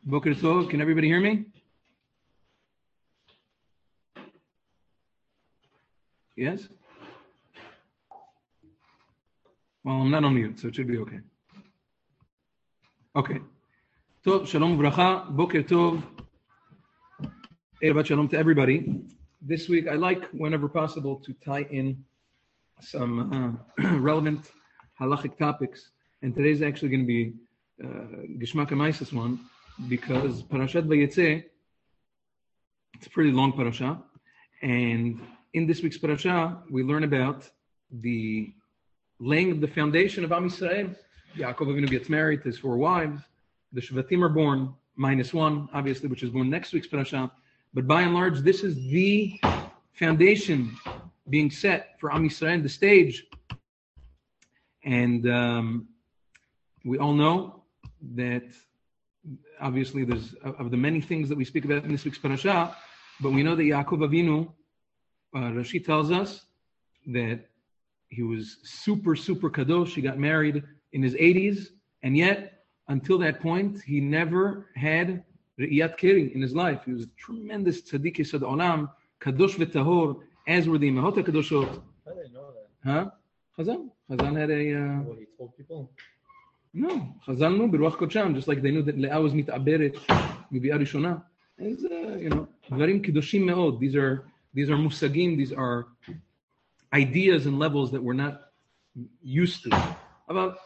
Boker Tov, can everybody hear me? Yes? Well, I'm not on mute, so it should be okay. Okay. Tov, Shalom Bracha, Boker Tov, Shabbat Shalom to everybody. This week, I like, whenever possible, to tie in some relevant halachic topics. And today's actually going to be Geshmak HaMaisis one, because Parashat Vayetze, it's a pretty long parasha, and in this week's parasha, we learn about the laying of the foundation of Am Yisrael. Yaakov Avinu gets married to his 4 wives. The Shvatim are born, -1, obviously, which is born next week's parasha. But by and large, this is the foundation being set for Am Yisrael, the stage. And we all know that obviously there's of the many things that we speak about in this week's parasha, but we know that Yaakov Avinu, Rashi tells us that he was super kadosh. He got married in his 80s, and yet until that point he never had re'iyat keri in his life. He was a tremendous tzaddik yesod olam, kadosh v'tahor, as were the imahot kadoshot. I didn't know that. Huh? Chazal had a... What he told people? No, Chazal knew b'ruach kodsham, just like they knew that Leah was mit'aberet mibi'ah rishona. It's dvarim kedoshim me'od. These are musagim. These are ideas and levels that we're not used to. About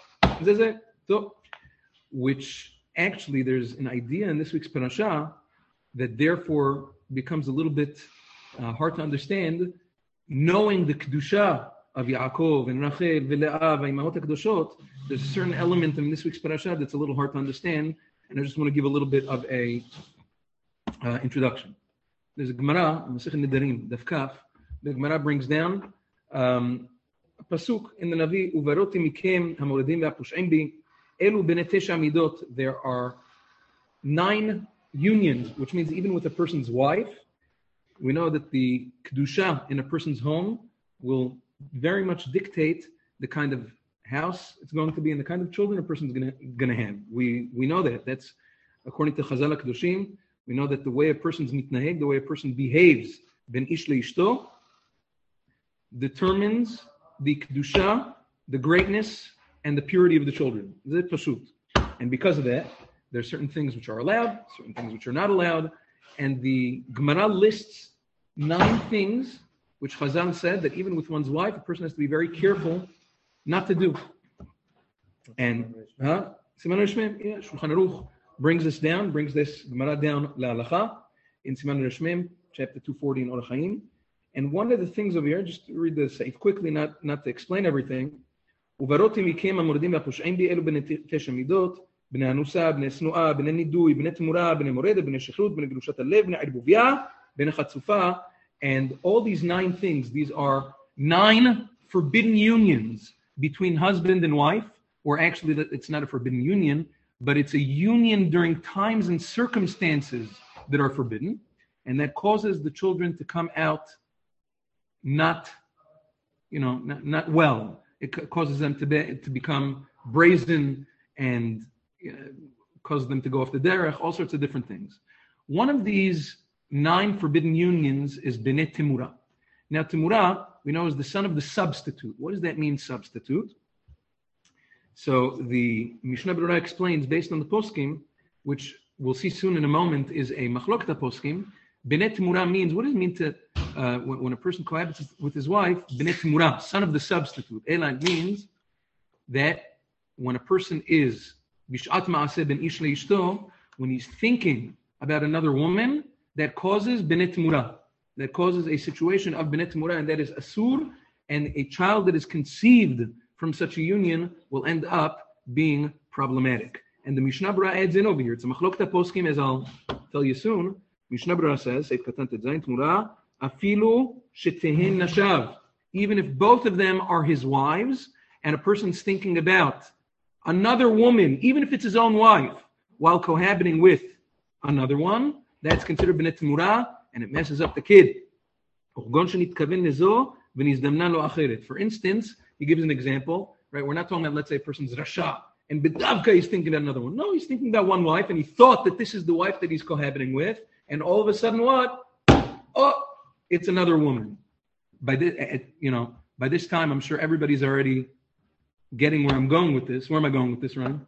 which actually there's an idea in this week's parasha that therefore becomes a little bit hard to understand, knowing the kedusha of Yaakov and Rachel Leah v'imahot HaKadoshot. There's a certain element in this week's parasha that's a little hard to understand, and I just want to give a little bit of a introduction. There's a Gemara, Masechet Nedarim, Daf Kaf. The Gemara brings down a pasuk in the Navi, Uvaroti mikem hamoredim ve'apush'im bi elu bnei tesha midot. There are 9 unions, which means even with a person's wife, we know that the kedusha in a person's home will very much dictate the kind of house it's going to be and the kind of children a person's going to have. We know that. That's according to Chazal HaKadoshim. We know that the way a person's mitnaheg, the way a person behaves, ben ish leishto, determines the kedusha, the greatness, and the purity of the children. This is pashut. And because of that, there are certain things which are allowed, certain things which are not allowed. And the Gemara lists 9 things which Chazal said that even with one's wife, a person has to be very careful not to do. And Siman Reshmim, Shulchan Aruch brings this Gemara down la'alacha in Siman Reshmim, chapter 240 in Orach Chaim. And one of the things over here, just to read the Seif quickly, not to explain everything. Uvaroti mikem hamordim v'apush'im bi elu bnei tesha midot, bnei anusa, bnei snu'a, bnei nidui, bnei temura, bnei moredet, bnei shechrut, bnei gerushat halev, bnei arbuvia, bnei chatzufa. And all these 9 things, these are 9 forbidden unions between husband and wife, or actually it's not a forbidden union, but it's a union during times and circumstances that are forbidden, and that causes the children to come out not well. It causes them to become brazen and causes them to go off the derech, all sorts of different things. One of these 9 forbidden unions is Bnei Temura. Now, Temura, we know, is the son of the substitute. What does that mean, substitute? So the Mishnah Berurah explains, based on the poskim, which we'll see soon in a moment, is a machlokta poskim. Bnei Temura means, what does it mean to, when a person cohabits with his wife, Bnei Temura, son of the substitute. Ela means that when a person is Bishat Ma'aseh ben Ish le'ishto, when he's thinking about another woman, that causes Bnei Temura. That causes a situation of Bnei Temura, and that is Asur, and a child that is conceived from such a union will end up being problematic. And the Mishnah Berurah adds in over here. It's a machlokta poskim, as I'll tell you soon. Mishnah Berurah says, Seif Katan Tetzayin Temura, afilu shetehen nashav. Even if both of them are his wives, and a person's thinking about another woman, even if it's his own wife, while cohabiting with another one, that's considered Bnei Temura, and it messes up the kid. For instance, he gives an example, right? We're not talking about, let's say, a person's rasha, and B'davka he's thinking about another one. No, he's thinking about one wife, and he thought that this is the wife that he's cohabiting with, and all of a sudden, what? Oh, it's another woman. By this time, I'm sure everybody's already getting where I'm going with this. Where am I going with this, Ron?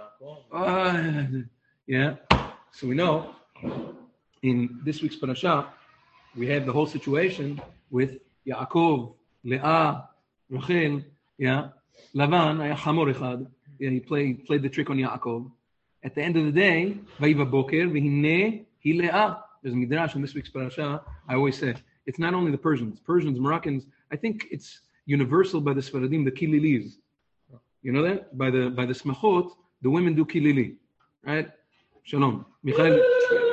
Yeah. So we know in this week's parasha, we have the whole situation with Yaakov, Leah, Rachel, Lavan, Hamor Echad. He played the trick on Yaakov. At the end of the day, Vayiva Boker, V'hinei hi Leah. There's a midrash in this week's parasha. I always say, it's not only the Persians, Moroccans. I think it's universal by the Sfaradim, the Kililis. You know that? By the Smachot, the women do Kilili. Right? Shalom. Michael,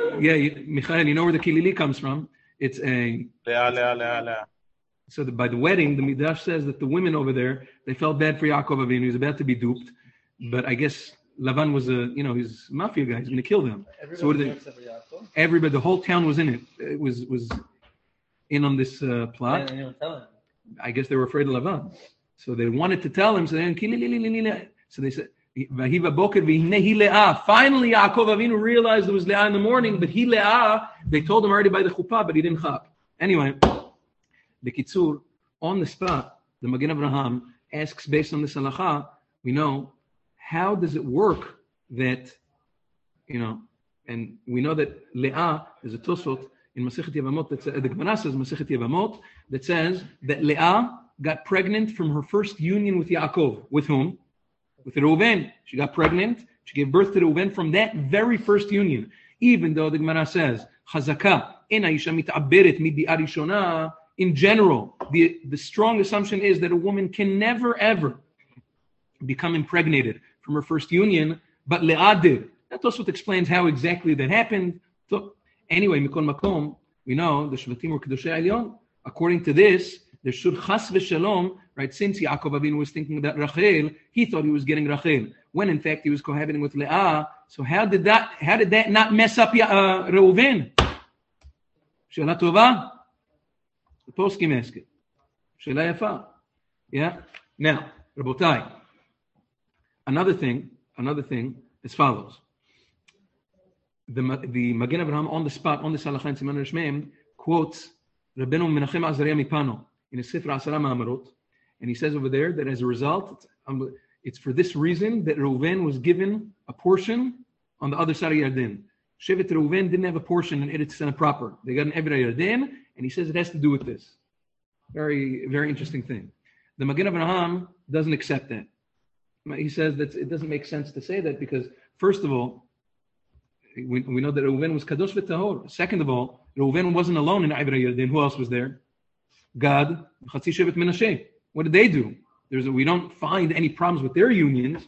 you know where the Kilili comes from? It's a... Leah. So by the wedding, the Midrash says that the women over there, they felt bad for Yaakov Avinu. He was about to be duped. But I guess Lavan was he's a mafia guy. He's going to kill them. Everybody so what did they... Everybody, the whole town was in it. It was in on this plot. And tell him. I guess they were afraid of Lavan. So they wanted to tell him. So they said, Vahiva Boker v'hinei hi Leah. Finally, Yaakov Avinu realized it was Leah in the morning, but he Leah, they told him already by the chuppah, but he didn't chap. Anyway, Bekitzur, on the spot, the Magen Avraham asks, based on this halacha, we know, how does it work that, and we know that Leah, there's a Tosfot in Masechet Yevamot, the Gemara says Masechet Yevamot, that says that Leah got pregnant from her first union with Yaakov. With whom? With Reuven. She got pregnant. She gave birth to Reuven from that very first union. Even though the Gemara says, Chazaka, ena isha mit'aberet midi'ah rishona. In general, the strong assumption is that a woman can never, ever become impregnated from her first union, but Leah did. That also explains how exactly that happened. So, anyway, Mikol Makom, we know the Shvatim were Kedoshei Elyon. According to this, there should chas v'shalom, right? Since Yaakov Avinu was thinking about Rachel, he thought he was getting Rachel, when in fact he was cohabiting with Leah. So how did that not mess up Reuven? She'ala tova. The poskim ask it. She'ala yafa. Yeah. Now, Rabotai. Another thing as follows. The Magen Avraham on the spot on the Halacha in Siman Reshmeim quotes Rabbeinu Menachem Azariah Mipano in his Sifra Asara Ma'amarot, and he says over there that as a result, it's for this reason that Reuven was given a portion on the other side of Yarden. Shevet Reuven didn't have a portion in Eretz Yisrael proper. They got an Eved Yarden, and he says it has to do with this. Very, very interesting thing. The Magen Avraham doesn't accept that. He says that it doesn't make sense to say that because, first of all, we know that Reuven was Kadosh v'Tahor. Second of all, Reuven wasn't alone in Eved Yarden. Who else was there? Gad, Chatzi Shevet Menashe. What did they do? We don't find any problems with their unions.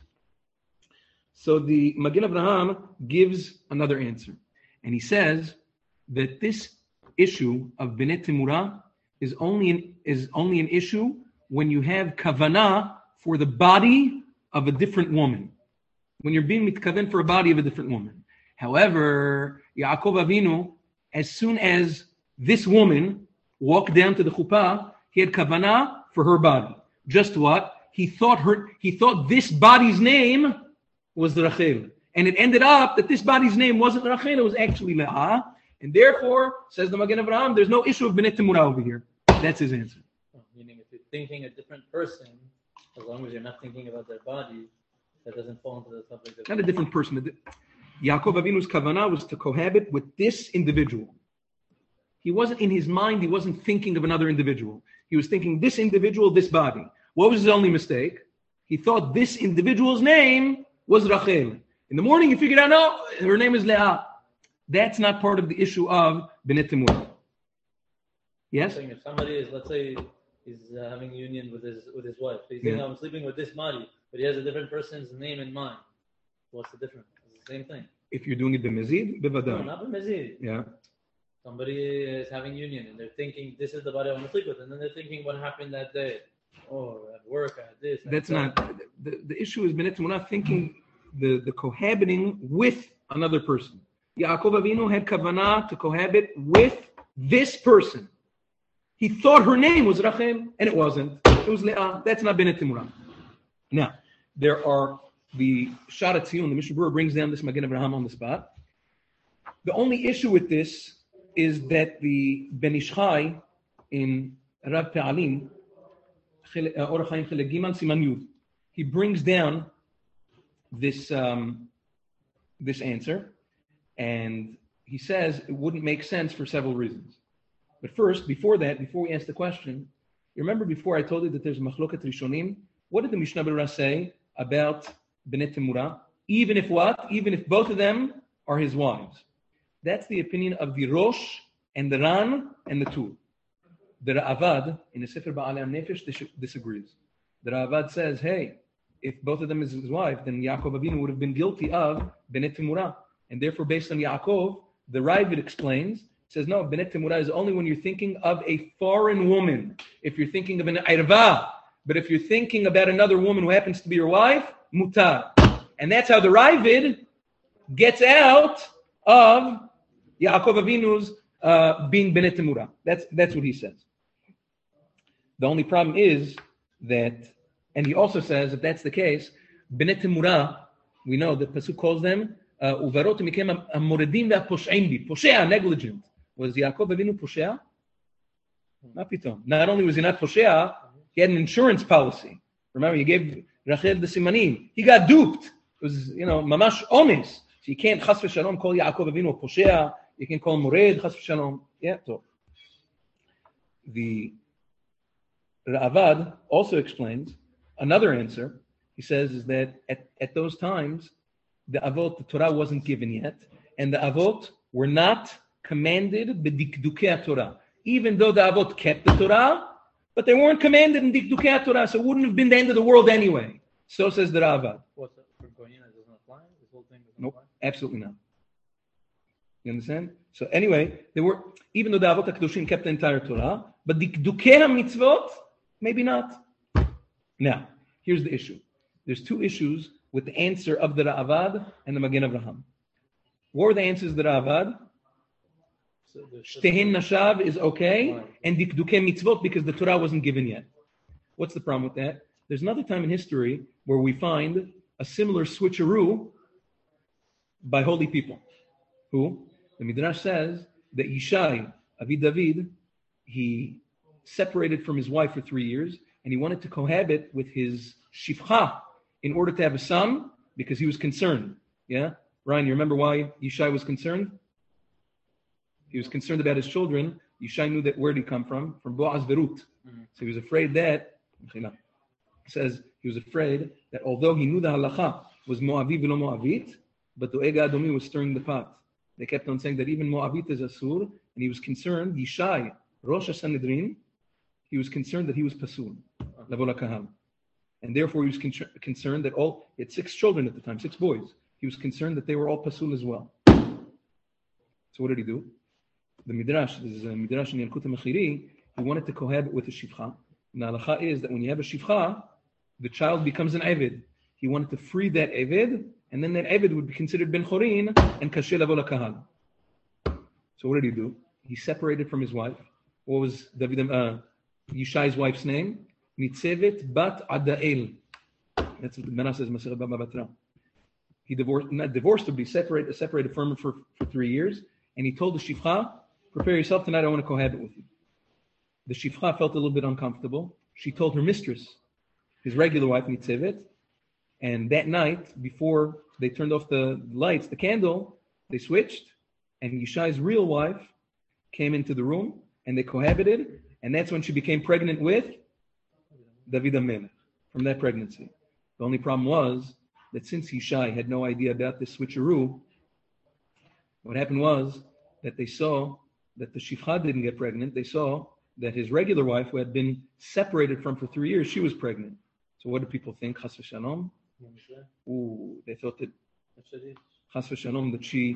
So the Magen Avraham gives another answer. And he says that this issue of Bnei Timurah is only an issue when you have kavanah for the body of a different woman. When you're being mitkaven for a body of a different woman. However, Yaakov Avinu, as soon as this woman walked down to the chuppah, he had kavanah for her body. Just what? He thought this body's name was Rachel. And it ended up that this body's name wasn't Rachel, it was actually Leah. And therefore, says the Magen Avraham, there's no issue of Bnei Timurah over here. That's his answer. Meaning if you're thinking a different person, as long as you're not thinking about their body, that doesn't fall into the subject of... Not a different person. Yaakov Avinu's kavanah was to cohabit with this individual. He wasn't in his mind, he wasn't thinking of another individual. He was thinking this individual, this body. What was his only mistake? He thought this individual's name was Rachel. In the morning he figured out, no, her name is Leah. That's not part of the issue of Bnei Timurah. Yes? If somebody is, let's say, he's having a union with his wife. So he's saying, I'm sleeping with this body, but he has a different person's name in mind. What's the difference? It's the same thing. If you're doing it b'mezid, b'vadai. No, not b'mezid. Yeah. Somebody is having union and they're thinking, this is the body I want to sleep with. And then they're thinking what happened that day. Oh, at work, I had this. That's not, the issue is Bnei Timurah thinking the cohabiting with another person. Yaakov Avinu had kavanah to cohabit with this person. He thought her name was Rachel, and it wasn't. It was Leah. That's not Bnei Timurah. Now, there are the Sharat Tziyun, the Mishnah Berurah, brings down this Magen Avraham on the spot. The only issue with this is that the Ben Ish Chai in Rav Pe'alim, Orach Chaim Chelek Gimel Siman Yud, he brings down this answer, and he says it wouldn't make sense for several reasons. But first, before we ask the question, you remember before I told you that there's Machloket Rishonim? What did the Mishnah Berurah say about Bnei Temurah? Even if what? Even if both of them are his wives. That's the opinion of the Rosh and the Ran and the Tur. The Ra'avad in the Sefer Ba'alei Nefesh disagrees. The Ra'avad says, hey, if both of them is his wife, then Yaakov Avinu would have been guilty of Bnei Temurah. And therefore, based on Yaakov, the Raavad explains, says, no, Bnei Temurah is only when you're thinking of a foreign woman. If you're thinking of an Irva. But if you're thinking about another woman who happens to be your wife, mutar. And that's how the Raavad gets out of Yaakov Avinu's being Bnei Temurah. That's what he says. The only problem is that, and he also says, if that's the case, Bnei Temurah, we know that Pasuk calls them, Uvarot became a moredim ve'aposheim bi. Poshea, negligent. Was Yaakov Avinu poshea? Not pitom. Not only was he not poshea, he had an insurance policy. Remember, he gave Rachel the simanim. He got duped. It was, mamash omis. So you can't chas v'shalom call Yaakov Avinu a poshea. You can call him mored, chas v'shalom. Yeah, so. The Ra'avad also explains another answer. He says is that at those times, the Avot, the Torah wasn't given yet, and the Avot were not commanded b'dikdukei Torah. Even though the Avot kept the Torah, but they weren't commanded in dikdukei Torah, so it wouldn't have been the end of the world anyway. So says the Ra'avad. What's that? For Goyim, it doesn't apply? This whole thing doesn't Nope, apply? absolutely not. You understand? So anyway, they were, even though the Avot HaKadoshim kept the entire Torah, but dikdukei HaMitzvot, maybe not. Now, here's the issue. There's two issues with the answer of the Ra'avad and the Magen Avraham. What were the answers of the Ra'avad? Shtehin Nashav is okay, and Dikdukei Mitzvot because the Torah wasn't given yet. What's the problem with that? There's another time in history where we find a similar switcheroo by holy people. Who? The Midrash says that Yishai, Avi David, he separated from his wife for 3 years, and he wanted to cohabit with his Shifcha in order to have a son, because he was concerned. Yeah? Ryan, you remember why Yishai was concerned? He was concerned about his children. Yishai knew that where did he come from? From Boaz Verut. So he was afraid that, says he was afraid that although he knew the halacha was Moavi v'lo Moavit, but the Ega Adomi was stirring the pot. They kept on saying that even Moavit is Asur, and he was concerned, Yishai, Rosh HaSanhedrin, he was concerned that he was Pasul, Lavo LaKahal. And therefore he was concerned that he had 6 children at the time, 6 boys. He was concerned that they were all Pasul as well. So what did he do? The Midrash, this is a Midrash in Yalkut HaMechiri, he wanted to cohabit with a Shifcha. And the halacha is that when you have a Shifcha, the child becomes an Eved. He wanted to free that Eved, and then that Eved would be considered Ben Chorin and Kasher Lavo LaKahal. So what did he do? He separated from his wife. What was Yishai's wife's name? Nitzevet Bat Adael. That's what the Gemara says, Masechet Baba Batra. He divorced her, but he separated from her for 3 years, and he told the Shifcha, prepare yourself tonight, I want to cohabit with you. The Shifcha felt a little bit uncomfortable. She told her mistress, his regular wife, Nitzevet, and that night, before they turned off the lights, the candle, they switched, and Yishai's real wife came into the room, and they cohabited, and that's when she became pregnant with David HaMelech, from that pregnancy. The only problem was that since Yishai had no idea about this switcheroo, what happened was that they saw that the Shifcha didn't get pregnant. They saw that his regular wife, who had been separated from for 3 years, she was pregnant. So what do people think? Chas v'shalom? They thought that Chas v'shalom, that she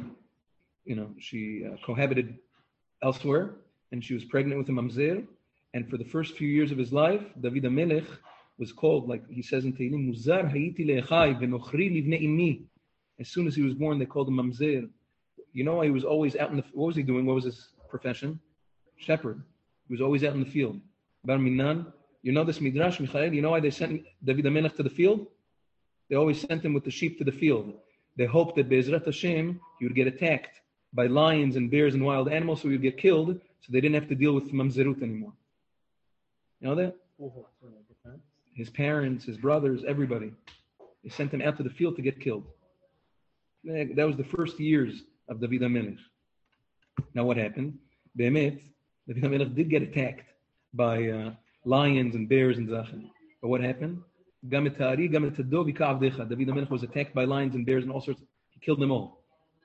cohabited elsewhere, and she was pregnant with a mamzer. And for the first few years of his life, David HaMelech was called, like he says in Tehillim, Muzar hayiti le'echai v'nochri livnei imi. As soon as he was born, they called him mamzer. You know, he was always out in the. What was he doing? What was his profession? Shepherd. He was always out in the field. Bar Minan. You know this Midrash, Michael. You know why they sent David HaMelech to the field? They always sent him with the sheep to the field. They hoped that Be'ezrat Hashem, he would get attacked by lions and bears and wild animals, so he would get killed, so they didn't have to deal with mamzerut anymore. You know that? His parents, his brothers, everybody. They sent him out to the field to get killed. That was the first years of David HaMelech. Now what happened? Be'emet, David HaMelech did get attacked by lions and bears and zachin. But what happened? David HaMelech was attacked by lions and bears and all sorts. He killed them all.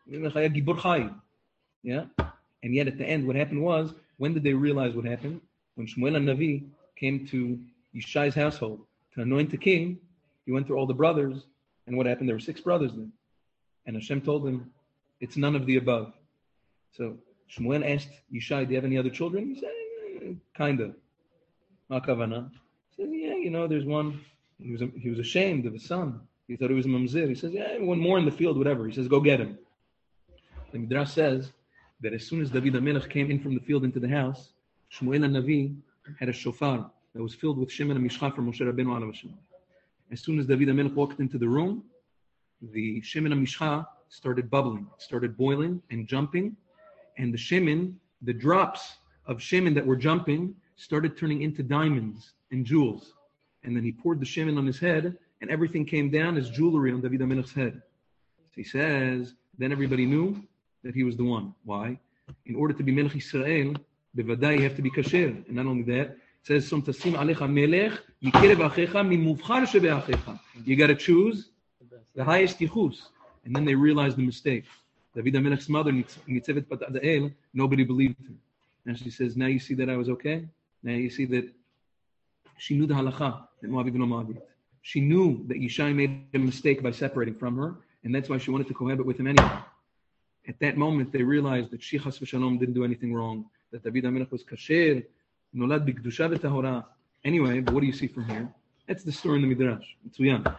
Yeah? And yet at the end, what happened was, when did they realize what happened? When Shmuel HaNavi came to Yishai's household to anoint the king, he went through all the brothers, and what happened? There were 6 brothers then. And Hashem told him, it's none of the above. So Shmuel asked Yishai, do you have any other children? He said, kind of. Ma kavana? He said, yeah, there's one. He was ashamed of his son. He thought he was a mamzer. He says, yeah, one more in the field, whatever. He says, go get him. The Midrash says that as soon as David HaMelech came in from the field into the house, Shmuel HaNavi had a shofar that was filled with Shemen HaMishcha from Moshe Rabbeinu alav Hashem. As soon as David HaMelech walked into the room, the Shemen HaMishcha started bubbling, started boiling and jumping, and the drops of Shemen that were jumping started turning into diamonds and jewels. And then he poured the Shemen on his head, and everything came down as jewelry on David HaMelech's head. So he says, then everybody knew that he was the one. Why? In order to be Melech Yisrael, bevadai you have to be kasher. And not only that, it says, Som tasim alecha melech, yikerev achecha mimuvchar shebeachecha. You got to choose the highest yichus. And then they realized the mistake. David HaMelech's mother, Nitzevet Bat Adael, nobody believed her. And she says, now you see that I was okay? Now you see that she knew the halacha, that Moaviv no Moavit. She knew that Yishai made a mistake by separating from her, and that's why she wanted to cohabit with him anyway. At that moment, they realized that she, Chas v'Shalom, didn't do anything wrong, that David HaMelech was kasher, nolad b'kedusha v'tahora. Anyway, but what do you see from here? That's the story in the Midrash. Mitzuyan.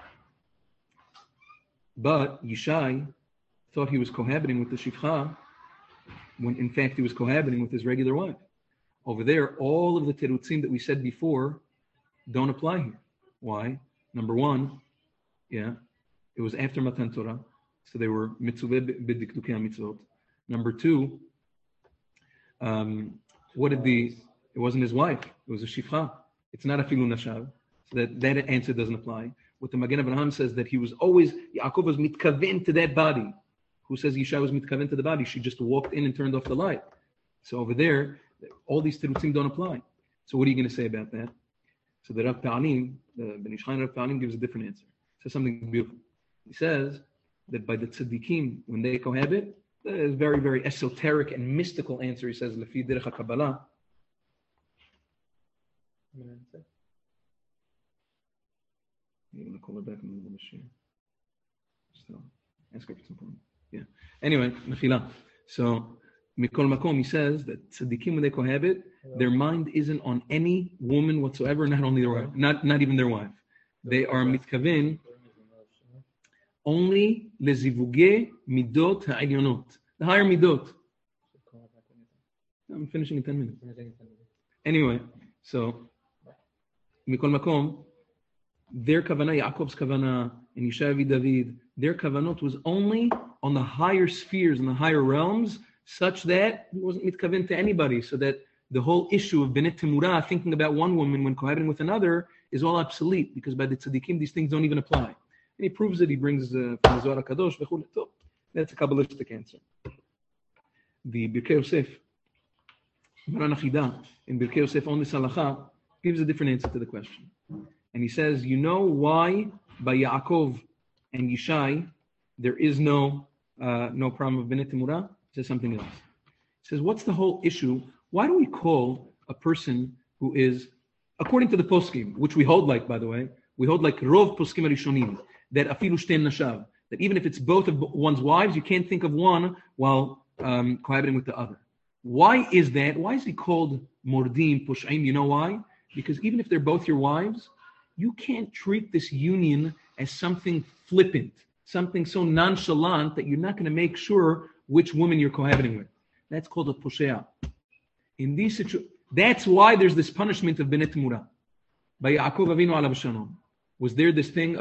But Yishai thought he was cohabiting with the Shifcha, when in fact he was cohabiting with his regular wife. Over there, all of the terutzim that we said before don't apply here. Why? Number one, it was after Matan Torah, so they were mitzvah b'dikdukei mitzvot. Number two, it wasn't his wife, it was a shifcha. It's not a filu nashav, so that answer doesn't apply. What the Magen Avraham says that he was always, Yaakov was mitkaven to that body. Who says Yishai was mitkaven to the body? She just walked in and turned off the light. So over there, all these terutzim don't apply. So what are you going to say about that? So the Rav Pa'anim, the Ben Ish Chai Rav Pa'anim gives a different answer. He says something beautiful. He says that by the tzaddikim, when they cohabit, that is a very, very esoteric and mystical answer. He says, Lefi derech HaKabbalah. You're going to call her back in the middle of the share. So, ask her for some point. Yeah. Anyway, Mechila. So, Mikol Makom, he says that tzaddikim, when they cohabit, their mind isn't on any woman whatsoever, not only their wife, not even their wife. They are mitkaven only lezivuge midot ha'elyonot, the higher midot. I'm finishing in 10 minutes. Anyway, so Mikol Makom, their kavanah, Yaakov's kavanah, and Yishai David, their kavanot was only on the higher spheres and the higher realms, such that he wasn't mitkaven to anybody, so that the whole issue of Benet Temurah, thinking about one woman when cohabiting with another, is all obsolete, because by the tzaddikim, these things don't even apply. And he proves it, he brings from the Zohar HaKadosh, that's a Kabbalistic answer. The Birkei Yosef, Maran Achida, in Birkei Yosef on this halacha, gives a different answer to the question. And he says, you know why by Yaakov and Yishai, there is no problem of Benet Temurah? He says something else. He says, what's the whole issue? Why do we call a person who is, according to the poskim, which we hold like, by the way, we hold like Rov poskim arishonim, that afilu shten nashav, that even if it's both of one's wives, you can't think of one while cohabiting with the other. Why is that? Why is he called mordim, push'im? You know why? Because even if they're both your wives, you can't treat this union as something flippant, something so nonchalant that you're not going to make sure which woman you're cohabiting with. That's called a poshea. In these situations, that's why there's this punishment of Benet Temurah. By Yaakov Avinu alav shalom, was there this thing of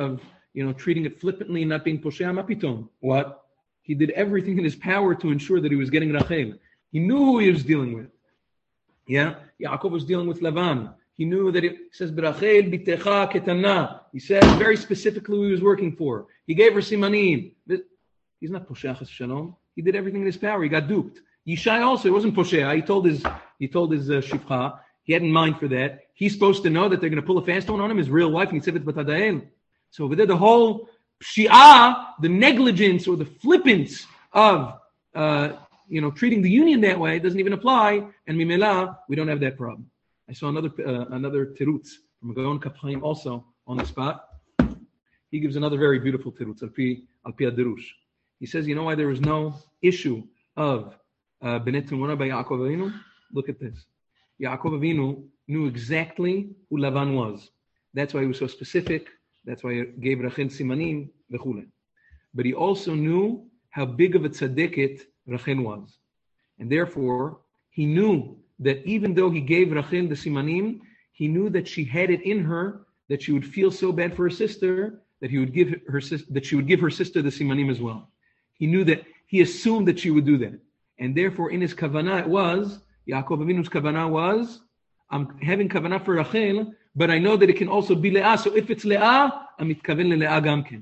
treating it flippantly and not being poshea mapiton. What? He did everything in his power to ensure that he was getting Rachel. He knew who he was dealing with. Yeah? Yaakov was dealing with Lavan. He knew that it says, Berachel bitecha ketana. He said very specifically who he was working for. He gave her simanim. He's not poshea chas shalom. He did everything in his power. He got duped. Yishai also, he wasn't poshea. He told his shifcha. He had in mind for that. He's supposed to know that they're going to pull a fast one on him, his real wife, and he said it batadael. So over there, the whole pshi'ah, the negligence or the flippance of treating the union that way doesn't even apply, and mimela, we don't have that problem. I saw another tirutz from Gaon Kapchaim also on the spot. He gives another very beautiful tirutz, al pi ad-Darush. He says, you know why there was no issue of Bnei Timurah by Yaakov Avinu? Look at this. Yaakov Avinu knew exactly who Lavan was. That's why he was so specific. That's why he gave Rachel simanim v'chule. But he also knew how big of a tzaddiket Rachel was. And therefore, he knew that even though he gave Rachel the simanim, he knew that she had it in her, that she would feel so bad for her sister, that she would give her sister the simanim as well. He knew that, he assumed that she would do that. And therefore, in his kavanah, Yaakov Avinu's kavanah was, I'm having kavanah for Rachel, but I know that it can also be Leah. So if it's Leah, I'm mitkaven le'Leah gamken.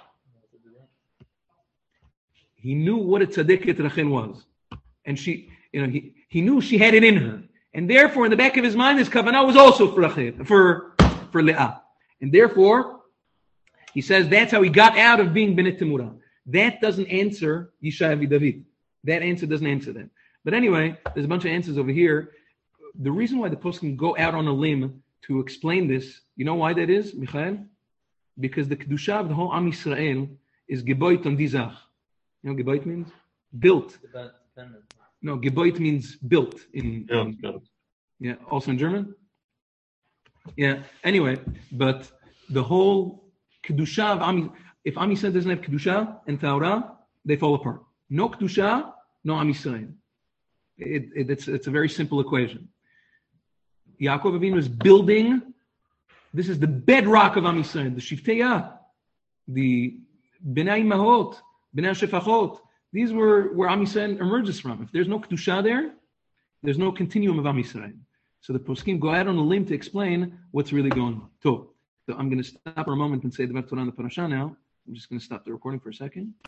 He knew what a tzaddiket Rachel was. And he knew she had it in her. And therefore, in the back of his mind, his kavanah was also for Rachel, for Leah. And therefore, he says that's how he got out of being Bnei Timurah. That doesn't answer Yishai David. That answer doesn't answer that. But anyway, there's a bunch of answers over here. The reason why the poskim go out on a limb to explain this, you know why that is, Michael? Because the kedusha of the whole Am Yisrael is geboit on dizach. You know what geboit means? Built. No, geboit means built. Yeah, also in German? Yeah, anyway, but the whole kedusha of Am, if Am Yisrael doesn't have kedusha and Torah, they fall apart. No kedusha, no Am Yisrael. It's a very simple equation. Yaakov Avinu is building. This is the bedrock of Am Yisrael, the Shifteyah, the Bnei Mahot, Bnei Shefachot. These were where Am Yisrael emerges from. If there's no kedusha there, there's no continuum of Am Yisrael. So the poskim go out on a limb to explain what's really going on. So I'm going to stop for a moment and say the Torah on the parasha now. I'm just going to stop the recording for a second.